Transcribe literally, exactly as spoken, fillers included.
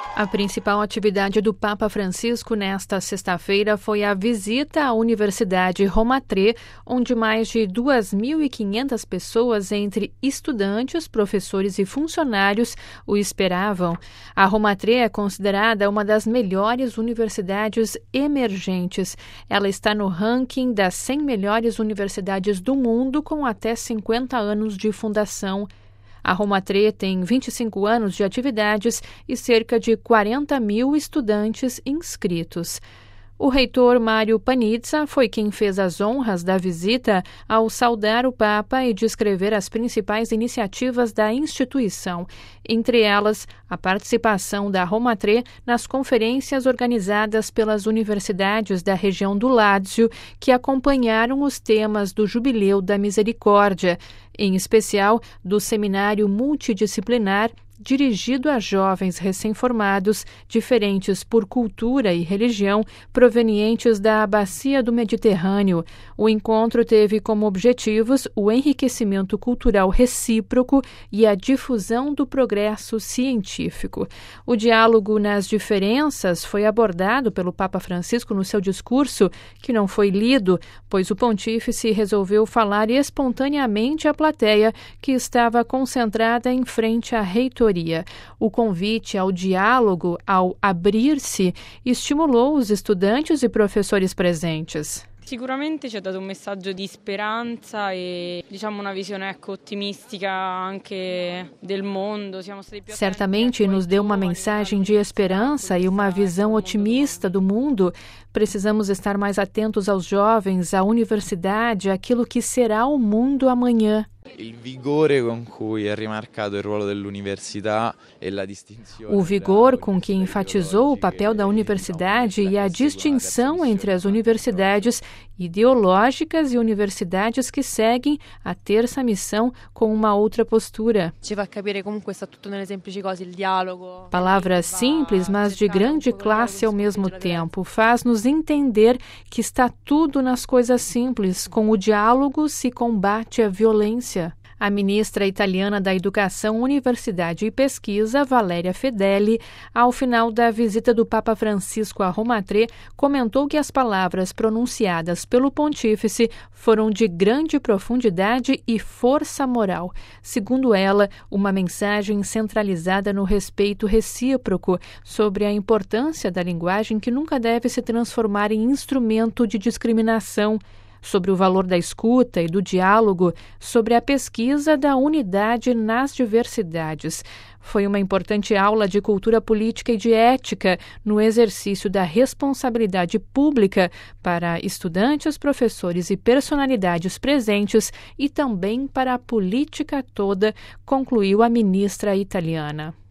A principal atividade do Papa Francisco nesta sexta-feira foi a visita à Universidade Roma Tre, onde mais de duas mil e quinhentas pessoas, entre estudantes, professores e funcionários, o esperavam. A Roma Tre é considerada uma das melhores universidades emergentes. Ela está no ranking das cem melhores universidades do mundo, com até cinquenta anos de fundação. A Roma Tre tem vinte e cinco anos de atividades e cerca de quarenta mil estudantes inscritos. O reitor Mário Panizza foi quem fez as honras da visita ao saudar o Papa e descrever as principais iniciativas da instituição, entre elas a participação da Roma Tre nas conferências organizadas pelas universidades da região do Látzio, que acompanharam os temas do Jubileu da Misericórdia, em especial do seminário multidisciplinar dirigido a jovens recém-formados, diferentes por cultura e religião, provenientes da Bacia do Mediterrâneo. O encontro teve como objetivos o enriquecimento cultural recíproco e a difusão do progresso científico. O diálogo nas diferenças foi abordado pelo Papa Francisco no seu discurso, que não foi lido, pois o pontífice resolveu falar espontaneamente à plateia, que estava concentrada em frente à reitoria. O convite ao diálogo, ao abrir-se, estimulou os estudantes e professores presentes. Sicuramente ci ha dato un messaggio di speranza e diciamo una visione ecco, ottimistica anche del mondo. Siamo stati più Certamente nos deu uma mensagem de esperança e uma visão otimista do mundo. Precisamos estar mais atentos aos jovens, à universidade, àquilo que será o mundo amanhã. Il vigore con cui è rimarcato il ruolo dell'università e la distinzione. O vigor com que enfatizou o papel da universidade e a distinção entre as universidades ideológicas e universidades que seguem a terça missão com uma outra postura. Ci fa capire comunque sta tutto nelle semplici cose, il dialogo. Palavras simples, mas de grande classe ao mesmo tempo. Faz-nos entender que está tudo nas coisas simples. Com o diálogo se combate a violência. A ministra italiana da Educação, Universidade e Pesquisa, Valéria Fedeli, ao final da visita do Papa Francisco a Roma Tre, comentou que as palavras pronunciadas pelo pontífice foram de grande profundidade e força moral. Segundo ela, uma mensagem centralizada no respeito recíproco, sobre a importância da linguagem que nunca deve se transformar em instrumento de discriminação, sobre o valor da escuta e do diálogo, sobre a pesquisa da unidade nas diversidades. Foi uma importante aula de cultura política e de ética no exercício da responsabilidade pública para estudantes, professores e personalidades presentes e também para a política toda, concluiu a ministra italiana.